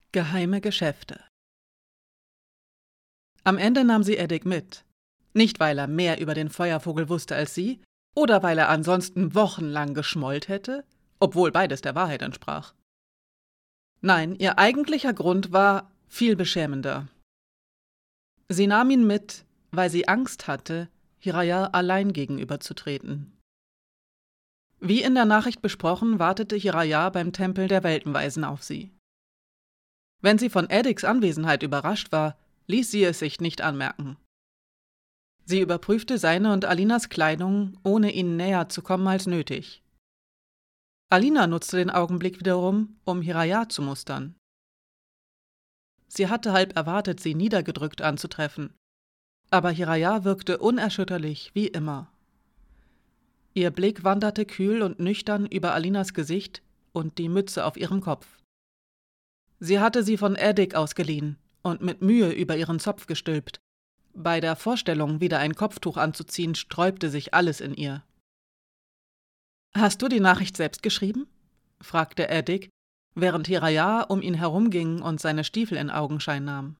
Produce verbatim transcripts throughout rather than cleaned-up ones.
Geheime Geschäfte. Am Ende nahm sie Eddik mit. Nicht, weil er mehr über den Feuervogel wusste als sie, oder weil er ansonsten wochenlang geschmollt hätte, obwohl beides der Wahrheit entsprach. Nein, ihr eigentlicher Grund war viel beschämender. Sie nahm ihn mit, weil sie Angst hatte, Hiraya allein gegenüberzutreten. Wie in der Nachricht besprochen, wartete Hiraya beim Tempel der Weltenweisen auf sie. Wenn sie von Eddiks Anwesenheit überrascht war, ließ sie es sich nicht anmerken. Sie überprüfte seine und Alinas Kleidung, ohne ihnen näher zu kommen als nötig. Alina nutzte den Augenblick wiederum, um Hiraya zu mustern. Sie hatte halb erwartet, sie niedergedrückt anzutreffen, aber Hiraya wirkte unerschütterlich wie immer. Ihr Blick wanderte kühl und nüchtern über Alinas Gesicht und die Mütze auf ihrem Kopf. Sie hatte sie von Eddik ausgeliehen und mit Mühe über ihren Zopf gestülpt. Bei der Vorstellung, wieder ein Kopftuch anzuziehen, sträubte sich alles in ihr. »Hast du die Nachricht selbst geschrieben?« fragte Eddik, während Hiraya um ihn herumging und seine Stiefel in Augenschein nahm.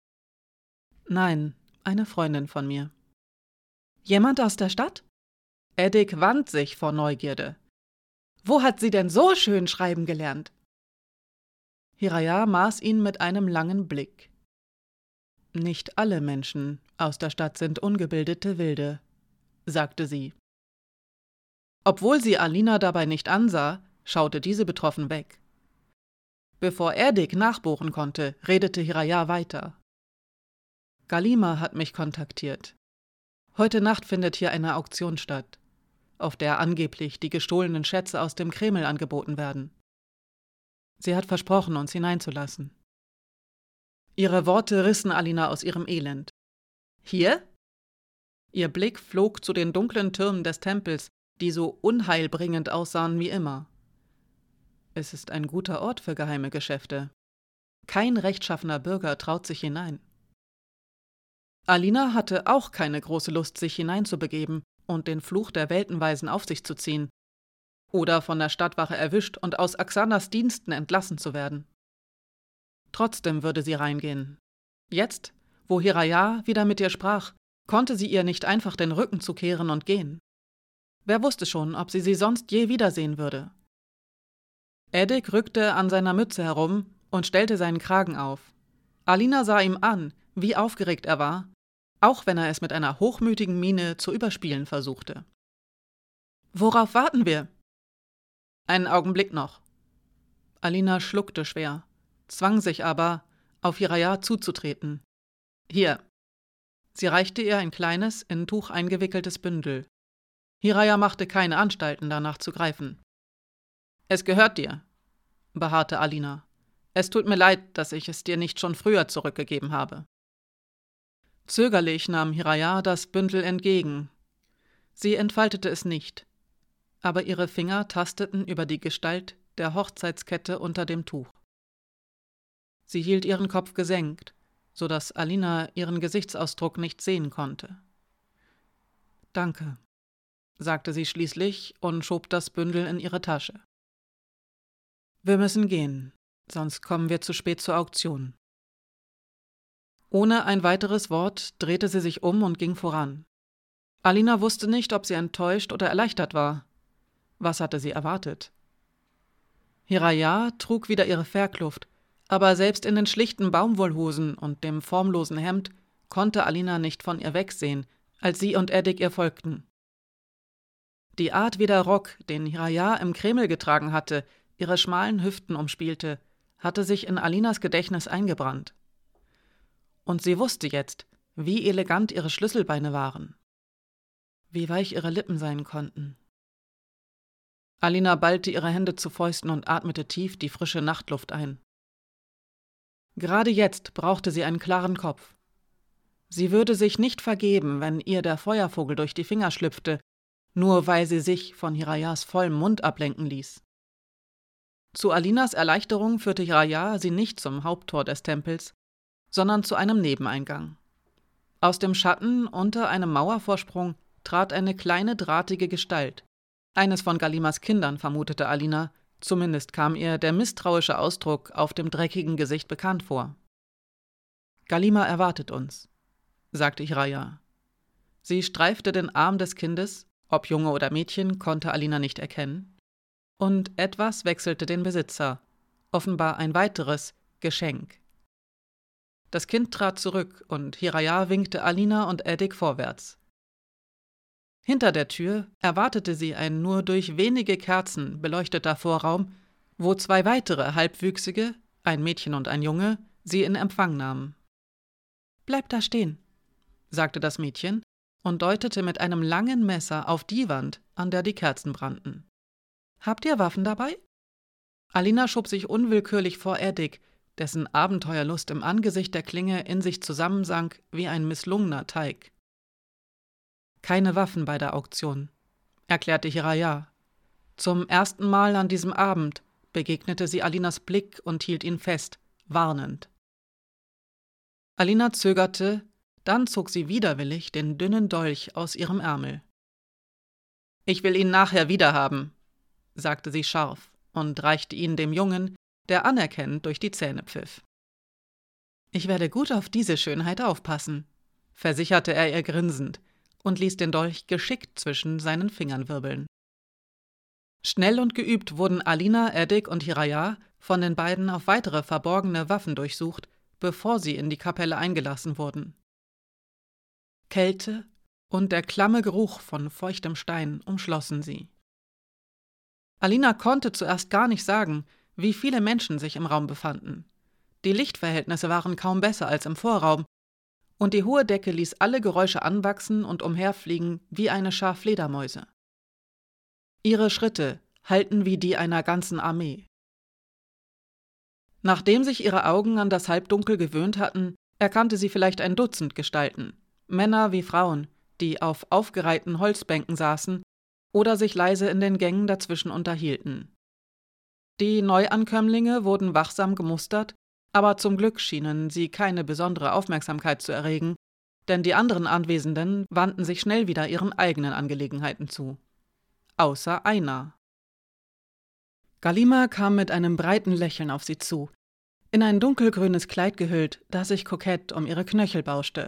»Nein, eine Freundin von mir.« »Jemand aus der Stadt?« Eddik wand sich vor Neugierde. »Wo hat sie denn so schön schreiben gelernt?« Hiraya maß ihn mit einem langen Blick. »Nicht alle Menschen aus der Stadt sind ungebildete Wilde«, sagte sie. Obwohl sie Alina dabei nicht ansah, schaute diese betroffen weg. Bevor Eddik nachbohren konnte, redete Hiraya weiter. »Galima hat mich kontaktiert. Heute Nacht findet hier eine Auktion statt, auf der angeblich die gestohlenen Schätze aus dem Kreml angeboten werden. Sie hat versprochen, uns hineinzulassen.« Ihre Worte rissen Alina aus ihrem Elend. »Hier?« Ihr Blick flog zu den dunklen Türmen des Tempels, die so unheilbringend aussahen wie immer. Es ist ein guter Ort für geheime Geschäfte. Kein rechtschaffener Bürger traut sich hinein. Alina hatte auch keine große Lust, sich hineinzubegeben und den Fluch der Weltenweisen auf sich zu ziehen oder von der Stadtwache erwischt und aus Axanas Diensten entlassen zu werden. Trotzdem würde sie reingehen. Jetzt, wo Hiraya wieder mit ihr sprach, konnte sie ihr nicht einfach den Rücken zukehren und gehen. Wer wusste schon, ob sie sie sonst je wiedersehen würde. Eddik rückte an seiner Mütze herum und stellte seinen Kragen auf. Alina sah ihm an, wie aufgeregt er war, auch wenn er es mit einer hochmütigen Miene zu überspielen versuchte. »Worauf warten wir?« »Einen Augenblick noch.« Alina schluckte schwer, zwang sich aber, auf Hiraya zuzutreten. »Hier.« Sie reichte ihr ein kleines, in Tuch eingewickeltes Bündel. Hiraya machte keine Anstalten, danach zu greifen. »Es gehört dir«, beharrte Alina. »Es tut mir leid, dass ich es dir nicht schon früher zurückgegeben habe.« Zögerlich nahm Hiraya das Bündel entgegen. Sie entfaltete es nicht, aber ihre Finger tasteten über die Gestalt der Hochzeitskette unter dem Tuch. Sie hielt ihren Kopf gesenkt, so dass Alina ihren Gesichtsausdruck nicht sehen konnte. »Danke«, sagte sie schließlich und schob das Bündel in ihre Tasche. »Wir müssen gehen, sonst kommen wir zu spät zur Auktion.« Ohne ein weiteres Wort drehte sie sich um und ging voran. Alina wusste nicht, ob sie enttäuscht oder erleichtert war. Was hatte sie erwartet? Hiraya trug wieder ihre Fährkluft, aber selbst in den schlichten Baumwollhosen und dem formlosen Hemd konnte Alina nicht von ihr wegsehen, als sie und Eddik ihr folgten. Die Art, wie der Rock, den Hiraya im Kreml getragen hatte, ihre schmalen Hüften umspielte, hatte sich in Alinas Gedächtnis eingebrannt. Und sie wusste jetzt, wie elegant ihre Schlüsselbeine waren, wie weich ihre Lippen sein konnten. Alina ballte ihre Hände zu Fäusten und atmete tief die frische Nachtluft ein. Gerade jetzt brauchte sie einen klaren Kopf. Sie würde sich nicht vergeben, wenn ihr der Feuervogel durch die Finger schlüpfte, nur weil sie sich von Hirayas vollem Mund ablenken ließ. Zu Alinas Erleichterung führte Hiraya sie nicht zum Haupttor des Tempels, sondern zu einem Nebeneingang. Aus dem Schatten unter einem Mauervorsprung trat eine kleine drahtige Gestalt. Eines von Galimas Kindern, vermutete Alina, Zumindest kam ihr der misstrauische Ausdruck auf dem dreckigen Gesicht bekannt vor. »Galima erwartet uns«, sagte Hiraja. Sie streifte den Arm des Kindes, ob Junge oder Mädchen, konnte Alina nicht erkennen, und etwas wechselte den Besitzer, offenbar ein weiteres Geschenk. Das Kind trat zurück und Hiraja winkte Alina und Edik vorwärts. Hinter der Tür erwartete sie ein nur durch wenige Kerzen beleuchteter Vorraum, wo zwei weitere Halbwüchsige, ein Mädchen und ein Junge, sie in Empfang nahmen. »Bleib da stehen«, sagte das Mädchen und deutete mit einem langen Messer auf die Wand, an der die Kerzen brannten. »Habt ihr Waffen dabei?« Alina schob sich unwillkürlich vor Edik, dessen Abenteuerlust im Angesicht der Klinge in sich zusammensank wie ein misslungener Teig. »Keine Waffen bei der Auktion«, erklärte Hiraja. Zum ersten Mal an diesem Abend begegnete sie Alinas Blick und hielt ihn fest, warnend. Alina zögerte, dann zog sie widerwillig den dünnen Dolch aus ihrem Ärmel. »Ich will ihn nachher wiederhaben«, sagte sie scharf und reichte ihn dem Jungen, der anerkennend durch die Zähne pfiff. »Ich werde gut auf diese Schönheit aufpassen«, versicherte er ihr grinsend und ließ den Dolch geschickt zwischen seinen Fingern wirbeln. Schnell und geübt wurden Alina, Edik und Hiraja von den beiden auf weitere verborgene Waffen durchsucht, bevor sie in die Kapelle eingelassen wurden. Kälte und der klamme Geruch von feuchtem Stein umschlossen sie. Alina konnte zuerst gar nicht sagen, wie viele Menschen sich im Raum befanden. Die Lichtverhältnisse waren kaum besser als im Vorraum, und die hohe Decke ließ alle Geräusche anwachsen und umherfliegen wie eine Schar Fledermäuse. Ihre Schritte hallten wie die einer ganzen Armee. Nachdem sich ihre Augen an das Halbdunkel gewöhnt hatten, erkannte sie vielleicht ein Dutzend Gestalten, Männer wie Frauen, die auf aufgereihten Holzbänken saßen oder sich leise in den Gängen dazwischen unterhielten. Die Neuankömmlinge wurden wachsam gemustert, aber zum Glück schienen sie keine besondere Aufmerksamkeit zu erregen, denn die anderen Anwesenden wandten sich schnell wieder ihren eigenen Angelegenheiten zu. Außer einer. Galima kam mit einem breiten Lächeln auf sie zu, in ein dunkelgrünes Kleid gehüllt, das sich kokett um ihre Knöchel bauschte.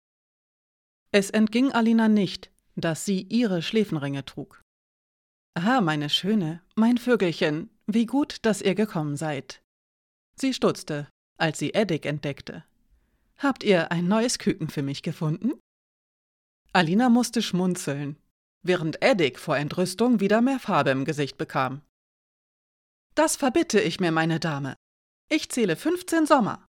Es entging Alina nicht, dass sie ihre Schläfenringe trug. »Ah, meine Schöne, mein Vögelchen, wie gut, dass ihr gekommen seid.« Sie stutzte, als sie Edik entdeckte. »Habt ihr ein neues Küken für mich gefunden?« Alina musste schmunzeln, während Edik vor Entrüstung wieder mehr Farbe im Gesicht bekam. »Das verbitte ich mir, meine Dame. Ich zähle fünfzehn Sommer.«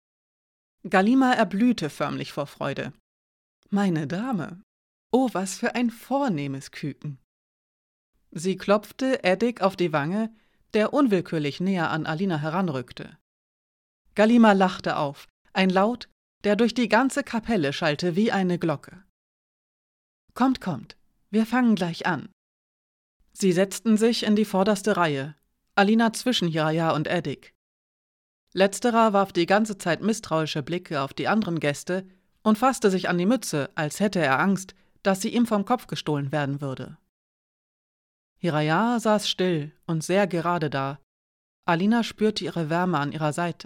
Galima erblühte förmlich vor Freude. »Meine Dame, oh, was für ein vornehmes Küken!« Sie klopfte Edik auf die Wange, der unwillkürlich näher an Alina heranrückte. Galima lachte auf, ein Laut, der durch die ganze Kapelle schallte wie eine Glocke. »Kommt, kommt, wir fangen gleich an.« Sie setzten sich in die vorderste Reihe, Alina zwischen Hiraja und Edik. Letzterer warf die ganze Zeit misstrauische Blicke auf die anderen Gäste und fasste sich an die Mütze, als hätte er Angst, dass sie ihm vom Kopf gestohlen werden würde. Hiraja saß still und sehr gerade da. Alina spürte ihre Wärme an ihrer Seite.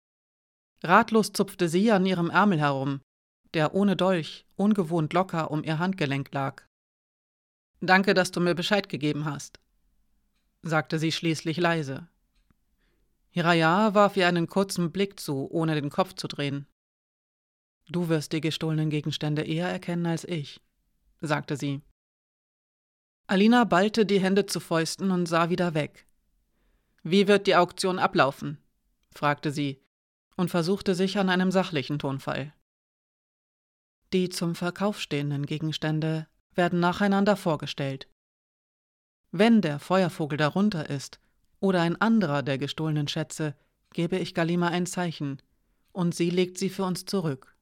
Ratlos zupfte sie an ihrem Ärmel herum, der ohne Dolch ungewohnt locker um ihr Handgelenk lag. »Danke, dass du mir Bescheid gegeben hast«, sagte sie schließlich leise. Hiraja warf ihr einen kurzen Blick zu, ohne den Kopf zu drehen. »Du wirst die gestohlenen Gegenstände eher erkennen als ich«, sagte sie. Alina ballte die Hände zu Fäusten und sah wieder weg. »Wie wird die Auktion ablaufen?« fragte sie und versuchte sich an einem sachlichen Tonfall. »Die zum Verkauf stehenden Gegenstände werden nacheinander vorgestellt. Wenn der Feuervogel darunter ist oder ein anderer der gestohlenen Schätze, gebe ich Galima ein Zeichen, und sie legt sie für uns zurück.«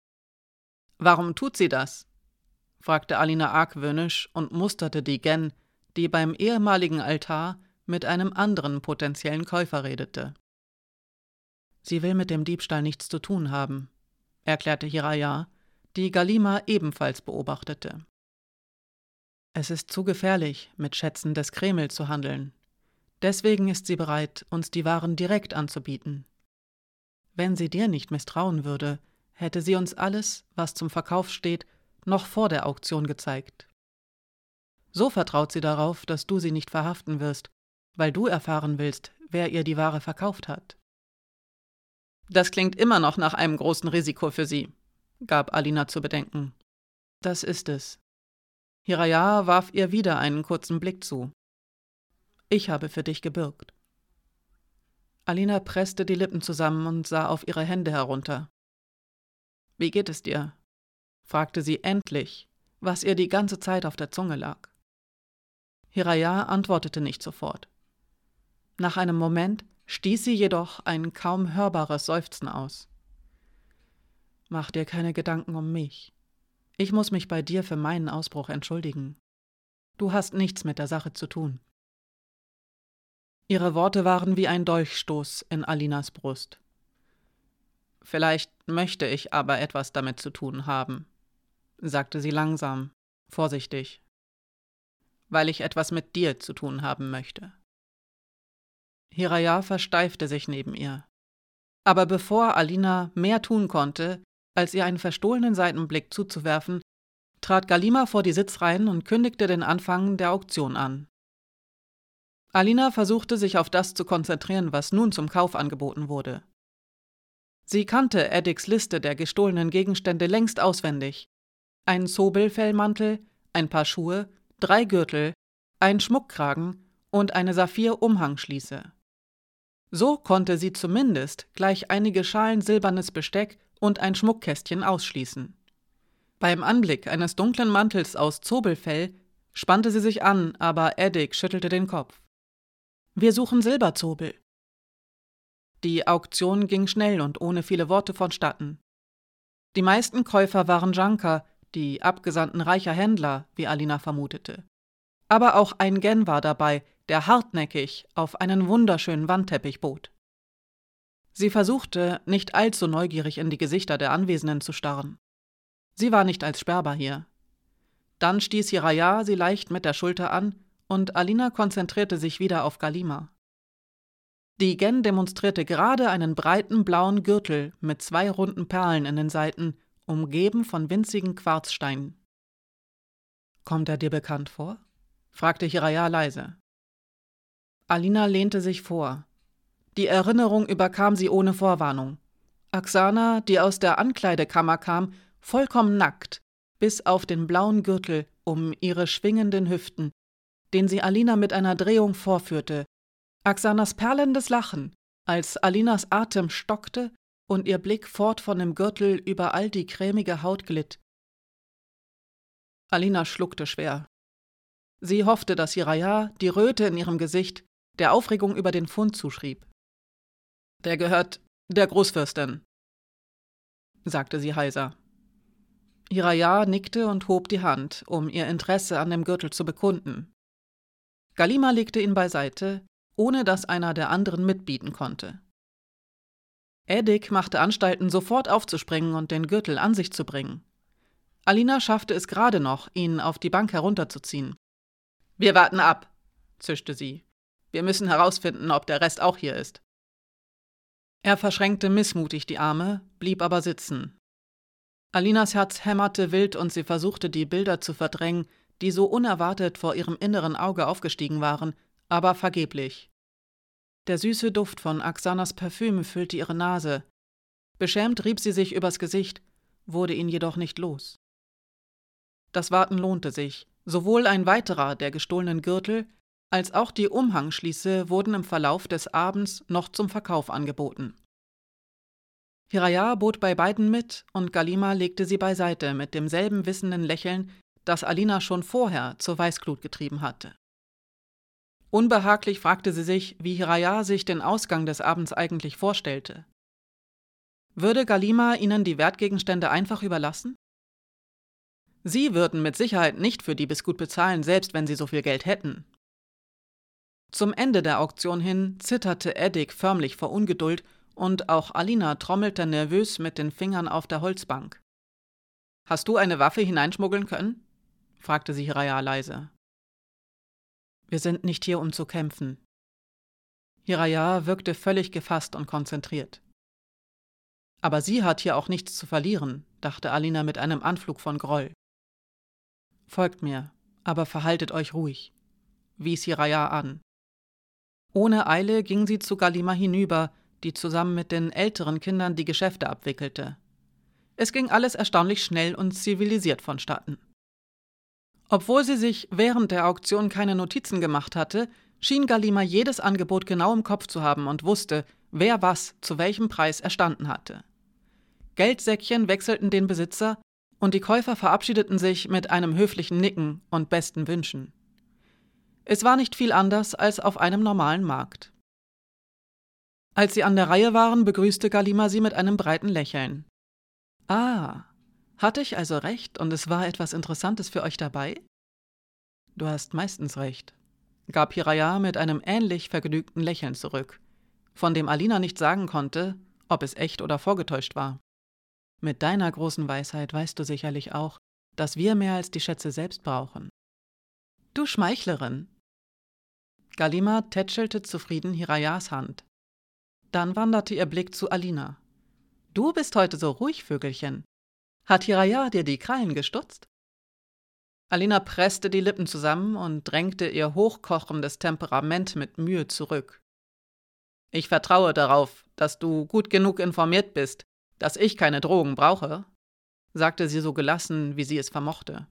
»Warum tut sie das?« fragte Alina argwöhnisch und musterte die Gen, die beim ehemaligen Altar mit einem anderen potenziellen Käufer redete. »Sie will mit dem Diebstahl nichts zu tun haben«, erklärte Hiraja, die Galima ebenfalls beobachtete. »Es ist zu gefährlich, mit Schätzen des Kreml zu handeln. Deswegen ist sie bereit, uns die Waren direkt anzubieten. Wenn sie dir nicht misstrauen würde, hätte sie uns alles, was zum Verkauf steht, noch vor der Auktion gezeigt. So vertraut sie darauf, dass du sie nicht verhaften wirst, weil du erfahren willst, wer ihr die Ware verkauft hat. Das klingt immer noch nach einem großen Risiko für sie, gab Alina zu bedenken. Das ist es. Hiraya warf ihr wieder einen kurzen Blick zu. Ich habe für dich gebürgt. Alina presste die Lippen zusammen und sah auf ihre Hände herunter. Wie geht es dir? Fragte sie endlich, was ihr die ganze Zeit auf der Zunge lag. Hiraya antwortete nicht sofort. Nach einem Moment stieß sie jedoch ein kaum hörbares Seufzen aus. Mach dir keine Gedanken um mich. Ich muss mich bei dir für meinen Ausbruch entschuldigen. Du hast nichts mit der Sache zu tun. Ihre Worte waren wie ein Dolchstoß in Alinas Brust. Vielleicht möchte ich aber etwas damit zu tun haben, sagte sie langsam, vorsichtig, weil ich etwas mit dir zu tun haben möchte. Hiraya versteifte sich neben ihr. Aber bevor Alina mehr tun konnte, als ihr einen verstohlenen Seitenblick zuzuwerfen, trat Galima vor die Sitzreihen und kündigte den Anfang der Auktion an. Alina versuchte sich auf das zu konzentrieren, was nun zum Kauf angeboten wurde. Sie kannte Eddiks Liste der gestohlenen Gegenstände längst auswendig. Ein Zobel-Fellmantel, ein paar Schuhe, drei Gürtel, ein Schmuckkragen und eine Saphir-Umhangschließe. So konnte sie zumindest gleich einige Schalen silbernes Besteck und ein Schmuckkästchen ausschließen. Beim Anblick eines dunklen Mantels aus Zobelfell spannte sie sich an, aber Eddik schüttelte den Kopf. »Wir suchen Silberzobel.« Die Auktion ging schnell und ohne viele Worte vonstatten. Die meisten Käufer waren Janka, die Abgesandten reicher Händler, wie Alina vermutete. Aber auch ein Gen war dabei, der hartnäckig auf einen wunderschönen Wandteppich bot. Sie versuchte, nicht allzu neugierig in die Gesichter der Anwesenden zu starren. Sie war nicht als sperrbar hier. Dann stieß Hiraya sie leicht mit der Schulter an und Alina konzentrierte sich wieder auf Galima. Die Gen demonstrierte gerade einen breiten blauen Gürtel mit zwei runden Perlen in den Seiten, umgeben von winzigen Quarzsteinen. »Kommt er dir bekannt vor?« fragte Hiraya leise. Alina lehnte sich vor. Die Erinnerung überkam sie ohne Vorwarnung. Aksana, die aus der Ankleidekammer kam, vollkommen nackt, bis auf den blauen Gürtel um ihre schwingenden Hüften, den sie Alina mit einer Drehung vorführte. Aksanas perlendes Lachen, als Alinas Atem stockte und ihr Blick fort von dem Gürtel über all die cremige Haut glitt. Alina schluckte schwer. Sie hoffte, dass Hiraya die Röte in ihrem Gesicht der Aufregung über den Fund zuschrieb. »Der gehört der Großfürstin«, sagte sie heiser. Hiraya nickte und hob die Hand, um ihr Interesse an dem Gürtel zu bekunden. Galima legte ihn beiseite, ohne dass einer der anderen mitbieten konnte. Eddik machte Anstalten, sofort aufzuspringen und den Gürtel an sich zu bringen. Alina schaffte es gerade noch, ihn auf die Bank herunterzuziehen. »Wir warten ab«, zischte sie. »Wir müssen herausfinden, ob der Rest auch hier ist.« Er verschränkte missmutig die Arme, blieb aber sitzen. Alinas Herz hämmerte wild und sie versuchte, die Bilder zu verdrängen, die so unerwartet vor ihrem inneren Auge aufgestiegen waren, aber vergeblich. Der süße Duft von Aksanas Parfüm füllte ihre Nase. Beschämt rieb sie sich übers Gesicht, wurde ihn jedoch nicht los. Das Warten lohnte sich. Sowohl ein weiterer der gestohlenen Gürtel als auch die Umhangschließe wurden im Verlauf des Abends noch zum Verkauf angeboten. Hiraya bot bei beiden mit und Galima legte sie beiseite mit demselben wissenden Lächeln, das Alina schon vorher zur Weißglut getrieben hatte. Unbehaglich fragte sie sich, wie Hiraya sich den Ausgang des Abends eigentlich vorstellte. Würde Galima ihnen die Wertgegenstände einfach überlassen? Sie würden mit Sicherheit nicht für Diebesgut bezahlen, selbst wenn sie so viel Geld hätten. Zum Ende der Auktion hin zitterte Eddik förmlich vor Ungeduld und auch Alina trommelte nervös mit den Fingern auf der Holzbank. »Hast du eine Waffe hineinschmuggeln können?« fragte sie Hiraya leise. »Wir sind nicht hier, um zu kämpfen. Hiraya wirkte völlig gefasst und konzentriert. Aber sie hat hier auch nichts zu verlieren, dachte Alina mit einem Anflug von Groll. Folgt mir, aber verhaltet euch ruhig, wies Hiraya an. Ohne Eile ging sie zu Galima hinüber, die zusammen mit den älteren Kindern die Geschäfte abwickelte. Es ging alles erstaunlich schnell und zivilisiert vonstatten. Obwohl sie sich während der Auktion keine Notizen gemacht hatte, schien Galima jedes Angebot genau im Kopf zu haben und wusste, wer was zu welchem Preis erstanden hatte. Geldsäckchen wechselten den Besitzer und die Käufer verabschiedeten sich mit einem höflichen Nicken und besten Wünschen. Es war nicht viel anders als auf einem normalen Markt. Als sie an der Reihe waren, begrüßte Galima sie mit einem breiten Lächeln. »Ah, hatte ich also recht und es war etwas Interessantes für euch dabei?« »Du hast meistens recht«, gab Hiraya mit einem ähnlich vergnügten Lächeln zurück, von dem Alina nicht sagen konnte, ob es echt oder vorgetäuscht war. »Mit deiner großen Weisheit weißt du sicherlich auch, dass wir mehr als die Schätze selbst brauchen.« »Du Schmeichlerin!« Galima tätschelte zufrieden Hirayas Hand. Dann wanderte ihr Blick zu Alina. »Du bist heute so ruhig, Vögelchen. Hat Hiraya dir die Krallen gestutzt?« Alina presste die Lippen zusammen und drängte ihr hochkochendes Temperament mit Mühe zurück. »Ich vertraue darauf, dass du gut genug informiert bist, dass ich keine Drogen brauche«, sagte sie so gelassen, wie sie es vermochte.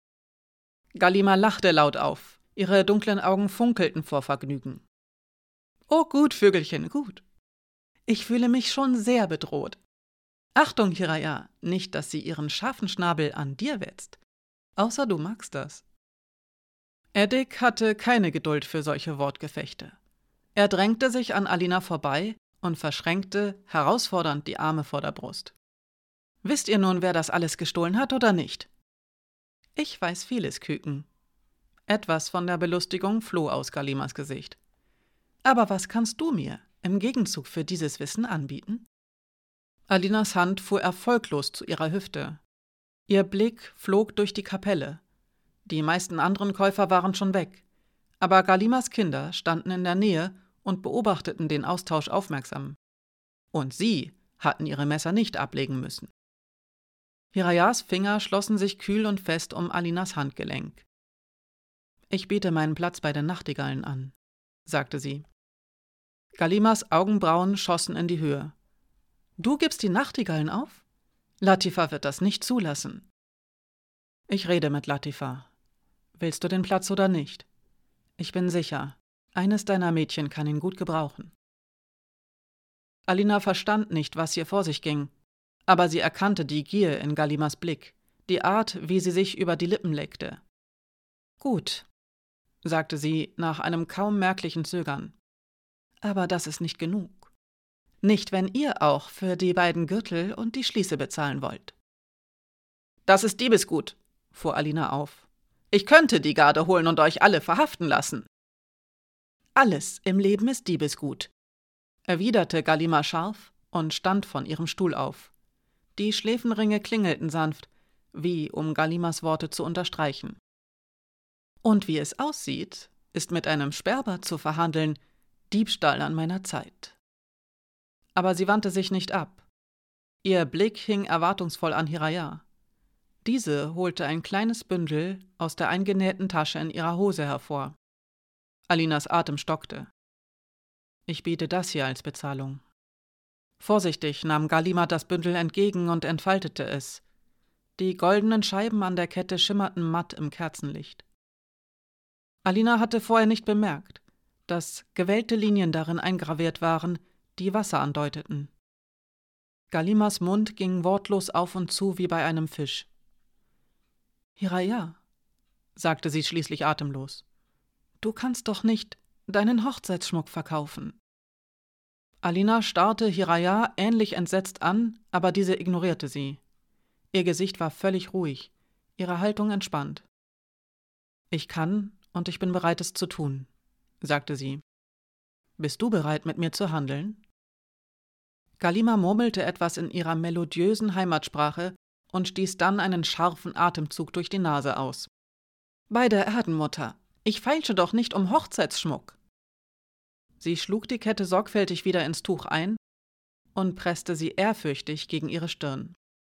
Galima lachte laut auf. Ihre dunklen Augen funkelten vor Vergnügen. »Oh gut, Vögelchen, gut. Ich fühle mich schon sehr bedroht. Achtung, Hiraya, nicht, dass sie ihren scharfen Schnabel an dir wetzt. Außer du magst das.« Eddik hatte keine Geduld für solche Wortgefechte. Er drängte sich an Alina vorbei und verschränkte herausfordernd die Arme vor der Brust. »Wisst ihr nun, wer das alles gestohlen hat oder nicht?« »Ich weiß vieles, Küken.« Etwas von der Belustigung floh aus Galimas Gesicht. »Aber was kannst du mir im Gegenzug für dieses Wissen anbieten?« Alinas Hand fuhr erfolglos zu ihrer Hüfte. Ihr Blick flog durch die Kapelle. Die meisten anderen Käufer waren schon weg, aber Galimas Kinder standen in der Nähe und beobachteten den Austausch aufmerksam. Und sie hatten ihre Messer nicht ablegen müssen. Hirayas Finger schlossen sich kühl und fest um Alinas Handgelenk. »Ich biete meinen Platz bei den Nachtigallen an«, sagte sie. Galimas Augenbrauen schossen in die Höhe. »Du gibst die Nachtigallen auf? Latifa wird das nicht zulassen.« »Ich rede mit Latifa. Willst du den Platz oder nicht? Ich bin sicher, eines deiner Mädchen kann ihn gut gebrauchen.« Alina verstand nicht, was hier vor sich ging, aber sie erkannte die Gier in Galimas Blick, die Art, wie sie sich über die Lippen leckte. »Gut«, sagte sie nach einem kaum merklichen Zögern. »Aber das ist nicht genug. Nicht, wenn ihr auch für die beiden Gürtel und die Schließe bezahlen wollt.« »Das ist Diebesgut«, fuhr Alina auf. »Ich könnte die Garde holen und euch alle verhaften lassen.« »Alles im Leben ist Diebesgut«, erwiderte Galima scharf und stand von ihrem Stuhl auf. Die Schläfenringe klingelten sanft, wie um Galimas Worte zu unterstreichen. »Und wie es aussieht, ist mit einem Sperber zu verhandeln Diebstahl an meiner Zeit.« Aber sie wandte sich nicht ab. Ihr Blick hing erwartungsvoll an Hiraya. Diese holte ein kleines Bündel aus der eingenähten Tasche in ihrer Hose hervor. Alinas Atem stockte. »Ich biete das hier als Bezahlung.« Vorsichtig nahm Galima das Bündel entgegen und entfaltete es. Die goldenen Scheiben an der Kette schimmerten matt im Kerzenlicht. Alina hatte vorher nicht bemerkt, dass gewellte Linien darin eingraviert waren, die Wasser andeuteten. Galimas Mund ging wortlos auf und zu wie bei einem Fisch. »Hiraya«, sagte sie schließlich atemlos, »du kannst doch nicht deinen Hochzeitsschmuck verkaufen.« Alina starrte Hiraya ähnlich entsetzt an, aber diese ignorierte sie. Ihr Gesicht war völlig ruhig, ihre Haltung entspannt. »Ich kann und ich bin bereit, es zu tun«, sagte sie. »Bist du bereit, mit mir zu handeln?« Galima murmelte etwas in ihrer melodiösen Heimatsprache und stieß dann einen scharfen Atemzug durch die Nase aus. »Bei der Erdenmutter, ich feilsche doch nicht um Hochzeitsschmuck.« Sie schlug die Kette sorgfältig wieder ins Tuch ein und presste sie ehrfürchtig gegen ihre Stirn.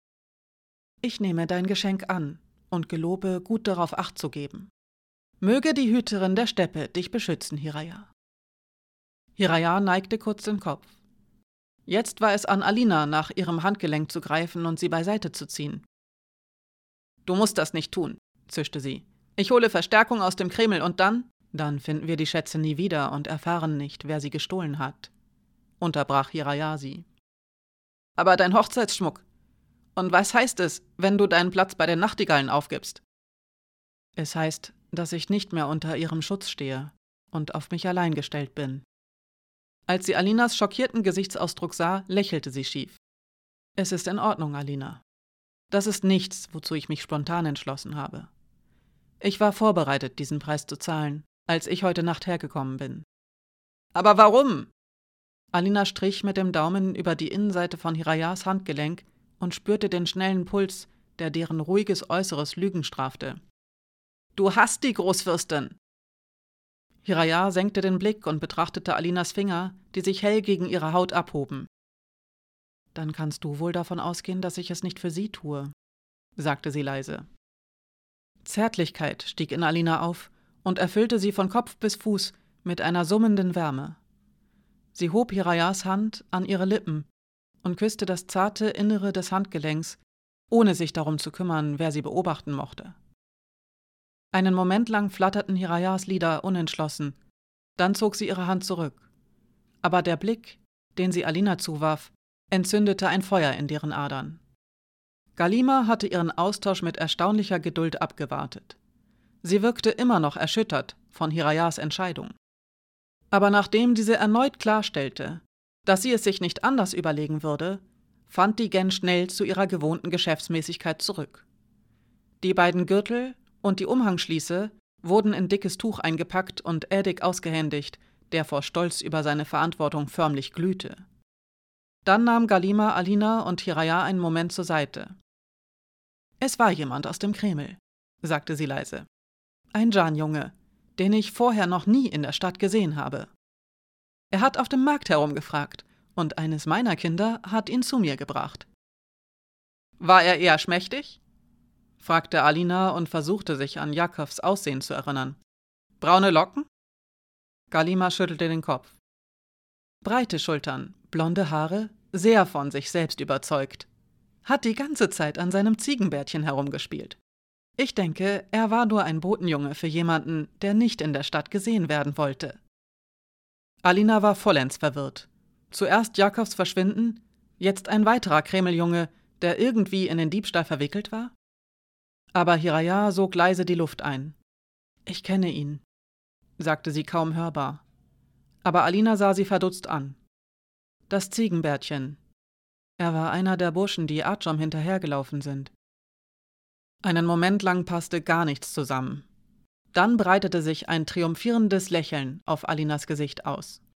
»Ich nehme dein Geschenk an und gelobe, gut darauf Acht zu geben. Möge die Hüterin der Steppe dich beschützen, Hiraya.« Hiraya neigte kurz den Kopf. Jetzt war es an Alina, nach ihrem Handgelenk zu greifen und sie beiseite zu ziehen. »Du musst das nicht tun«, zischte sie. »Ich hole Verstärkung aus dem Kreml und dann?« »Dann finden wir die Schätze nie wieder und erfahren nicht, wer sie gestohlen hat«, unterbrach Hiraya sie. »Aber dein Hochzeitsschmuck. Und was heißt es, wenn du deinen Platz bei den Nachtigallen aufgibst?« »Es heißt, dass ich nicht mehr unter ihrem Schutz stehe und auf mich allein gestellt bin.« Als sie Alinas schockierten Gesichtsausdruck sah, lächelte sie schief. »Es ist in Ordnung, Alina. Das ist nichts, wozu ich mich spontan entschlossen habe. Ich war vorbereitet, diesen Preis zu zahlen, als ich heute Nacht hergekommen bin.« »Aber warum?« Alina strich mit dem Daumen über die Innenseite von Hirayas Handgelenk und spürte den schnellen Puls, der deren ruhiges Äußeres Lügen strafte. »Du hast die Großfürstin!« Hiraya senkte den Blick und betrachtete Alinas Finger, die sich hell gegen ihre Haut abhoben. »Dann kannst du wohl davon ausgehen, dass ich es nicht für sie tue«, sagte sie leise. Zärtlichkeit stieg in Alina auf und erfüllte sie von Kopf bis Fuß mit einer summenden Wärme. Sie hob Hirayas Hand an ihre Lippen und küsste das zarte Innere des Handgelenks, ohne sich darum zu kümmern, wer sie beobachten mochte. Einen Moment lang flatterten Hirayas Lider unentschlossen, dann zog sie ihre Hand zurück. Aber der Blick, den sie Alina zuwarf, entzündete ein Feuer in deren Adern. Galima hatte ihren Austausch mit erstaunlicher Geduld abgewartet. Sie wirkte immer noch erschüttert von Hirayas Entscheidung. Aber nachdem diese erneut klarstellte, dass sie es sich nicht anders überlegen würde, fand die Gen schnell zu ihrer gewohnten Geschäftsmäßigkeit zurück. Die beiden Gürtel und die Umhangschließe wurden in dickes Tuch eingepackt und Edik ausgehändigt, der vor Stolz über seine Verantwortung förmlich glühte. Dann nahm Galima Alina und Hiraya einen Moment zur Seite. »Es war jemand aus dem Kreml«, sagte sie leise. »Ein Jan-Junge, den ich vorher noch nie in der Stadt gesehen habe. Er hat auf dem Markt herumgefragt und eines meiner Kinder hat ihn zu mir gebracht.« »War er eher schmächtig?« fragte Alina und versuchte sich an Jakobs Aussehen zu erinnern. »Braune Locken?« Galima schüttelte den Kopf. »Breite Schultern, blonde Haare, sehr von sich selbst überzeugt. Hat die ganze Zeit an seinem Ziegenbärtchen herumgespielt. Ich denke, er war nur ein Botenjunge für jemanden, der nicht in der Stadt gesehen werden wollte.« Alina war vollends verwirrt. Zuerst Jakobs Verschwinden, jetzt ein weiterer Kremljunge, der irgendwie in den Diebstahl verwickelt war? Aber Hiraya sog leise die Luft ein. »Ich kenne ihn«, sagte sie kaum hörbar. Aber Alina sah sie verdutzt an. »Das Ziegenbärtchen. Er war einer der Burschen, die Artyom hinterhergelaufen sind.« Einen Moment lang passte gar nichts zusammen. Dann breitete sich ein triumphierendes Lächeln auf Alinas Gesicht aus.